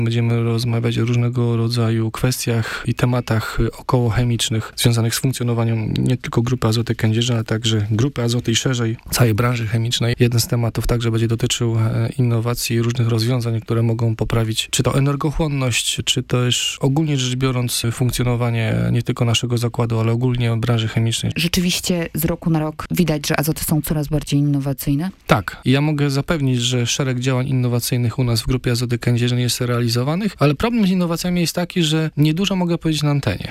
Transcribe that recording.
Będziemy rozmawiać o różnego rodzaju kwestiach i tematach okołochemicznych związanych z funkcjonowaniem nie tylko Grupy Azoty Kędzierzyn, ale także Grupy Azoty i szerzej całej branży chemicznej. Jeden z tematów także będzie dotyczył innowacji i różnych rozwiązań, które mogą poprawić czy to energochłonność, czy też ogólnie rzecz biorąc funkcjonowanie nie tylko naszego zakładu, ale ogólnie branży chemicznej. Rzeczywiście z roku na rok widać, że azoty są coraz bardziej innowacyjne? Tak. I ja mogę zapewnić, że szereg działań innowacyjnych u nas w Grupie Azoty Kędzierzyn jest realizowanych, ale problem z innowacjami jest taki, że niedużo mogę powiedzieć na antenie.